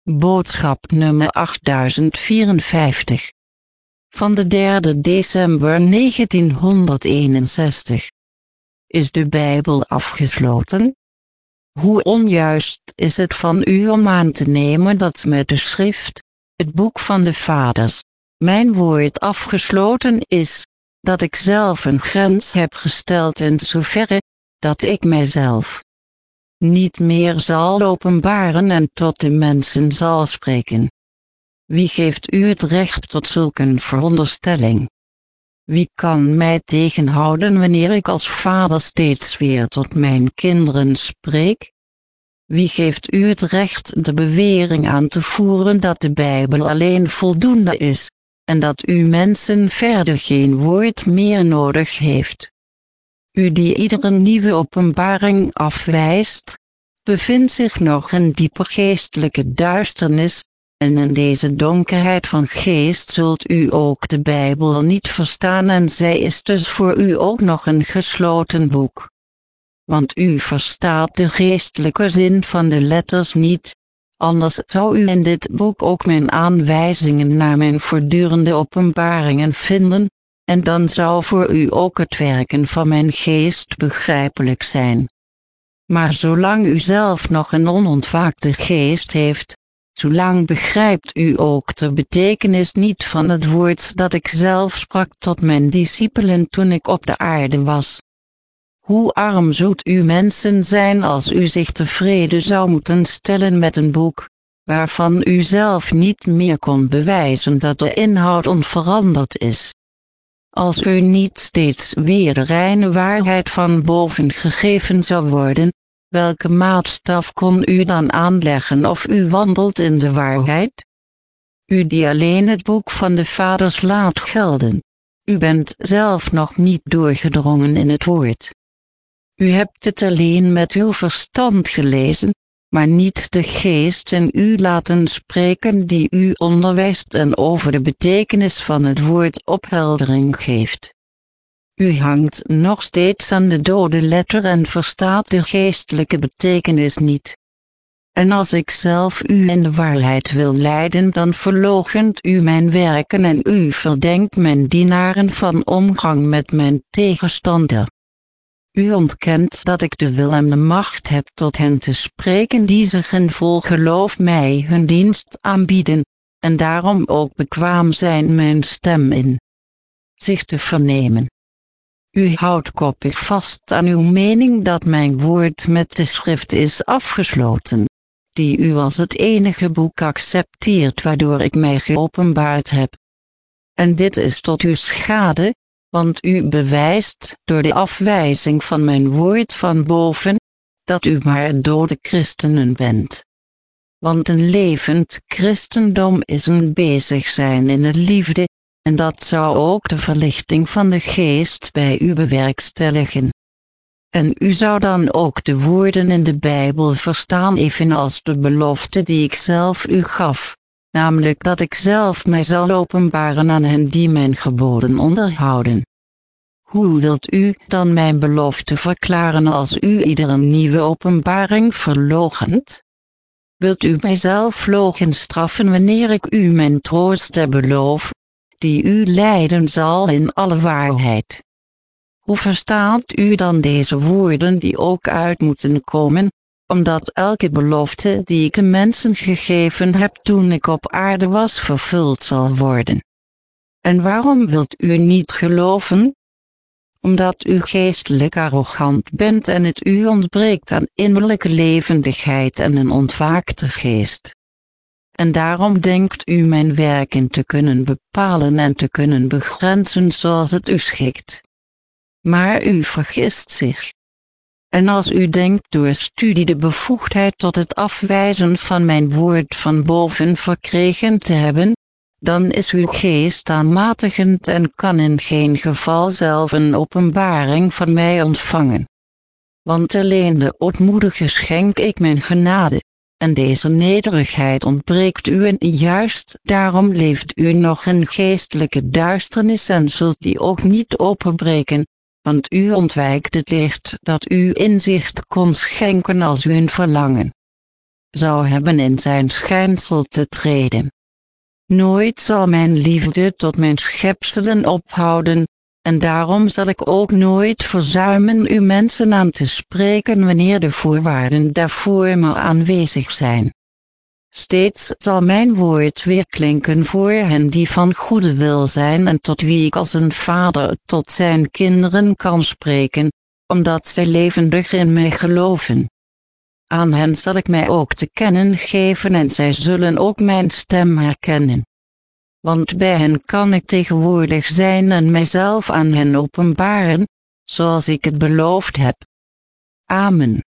Boodschap nummer 8054. Van de 3 december 1961. Is de Bijbel afgesloten? Hoe onjuist is het van u om aan te nemen dat met de schrift, het boek van de vaders, mijn woord afgesloten is, dat ik zelf een grens heb gesteld in zoverre, dat ik mijzelf niet meer zal openbaren en tot de mensen zal spreken. Wie geeft u het recht tot zulke een veronderstelling? Wie kan mij tegenhouden wanneer ik als vader steeds weer tot mijn kinderen spreek? Wie geeft u het recht de bewering aan te voeren dat de Bijbel alleen voldoende is, en dat u mensen verder geen woord meer nodig heeft? U die iedere nieuwe openbaring afwijst, bevindt zich nog in diepe geestelijke duisternis, en in deze donkerheid van geest zult u ook de Bijbel niet verstaan en zij is dus voor u ook nog een gesloten boek. Want u verstaat de geestelijke zin van de letters niet, anders zou u in dit boek ook mijn aanwijzingen naar mijn voortdurende openbaringen vinden, en dan zou voor u ook het werken van mijn geest begrijpelijk zijn. Maar zolang u zelf nog een onontwaakte geest heeft, zolang begrijpt u ook de betekenis niet van het woord dat ik zelf sprak tot mijn discipelen toen ik op de aarde was. Hoe arm zult u mensen zijn als u zich tevreden zou moeten stellen met een boek, waarvan u zelf niet meer kon bewijzen dat de inhoud onveranderd is. Als u niet steeds weer de reine waarheid van boven gegeven zou worden, welke maatstaf kon u dan aanleggen of u wandelt in de waarheid? U die alleen het boek van de vaders laat gelden. U bent zelf nog niet doorgedrongen in het woord. U hebt het alleen met uw verstand gelezen, maar niet de geest in u laten spreken die u onderwijst en over de betekenis van het woord opheldering geeft. U hangt nog steeds aan de dode letter en verstaat de geestelijke betekenis niet. En als ik zelf u in de waarheid wil leiden, dan verloochent u mijn werken en u verdenkt mijn dienaren van omgang met mijn tegenstander. U ontkent dat ik de wil en de macht heb tot hen te spreken die zich in vol geloof mij hun dienst aanbieden, en daarom ook bekwaam zijn mijn stem in zich te vernemen. U houdt koppig vast aan uw mening dat mijn woord met de schrift is afgesloten, die u als het enige boek accepteert waardoor ik mij geopenbaard heb. En dit is tot uw schade, want u bewijst door de afwijzing van mijn woord van boven, dat u maar dode christenen bent. Want een levend christendom is een bezig zijn in de liefde, en dat zou ook de verlichting van de geest bij u bewerkstelligen. En u zou dan ook de woorden in de Bijbel verstaan evenals de belofte die ik zelf u gaf, namelijk dat ik zelf mij zal openbaren aan hen die mijn geboden onderhouden. Hoe wilt u dan mijn belofte verklaren als u iedere nieuwe openbaring verloochent? Wilt u mijzelf logenstraffen wanneer ik u mijn troost beloof, die u leiden zal in alle waarheid? Hoe verstaat u dan deze woorden die ook uit moeten komen, omdat elke belofte die ik de mensen gegeven heb toen ik op aarde was vervuld zal worden? En waarom wilt u niet geloven? Omdat u geestelijk arrogant bent en het u ontbreekt aan innerlijke levendigheid en een ontwaakte geest. En daarom denkt u mijn werken te kunnen bepalen en te kunnen begrenzen zoals het u schikt. Maar u vergist zich. En als u denkt door studie de bevoegdheid tot het afwijzen van mijn woord van boven verkregen te hebben, dan is uw geest aanmatigend en kan in geen geval zelf een openbaring van mij ontvangen. Want alleen de ootmoedige schenk ik mijn genade, en deze nederigheid ontbreekt u en juist daarom leeft u nog in geestelijke duisternis en zult die ook niet openbreken, want u ontwijkt het licht dat u inzicht kon schenken als u een verlangen zou hebben in zijn schijnsel te treden. Nooit zal mijn liefde tot mijn schepselen ophouden, en daarom zal ik ook nooit verzuimen u mensen aan te spreken wanneer de voorwaarden daarvoor maar aanwezig zijn. Steeds zal mijn woord weerklinken voor hen die van goede wil zijn en tot wie ik als een vader tot zijn kinderen kan spreken, omdat zij levendig in mij geloven. Aan hen zal ik mij ook te kennen geven en zij zullen ook mijn stem herkennen. Want bij hen kan ik tegenwoordig zijn en mijzelf aan hen openbaren, zoals ik het beloofd heb. Amen.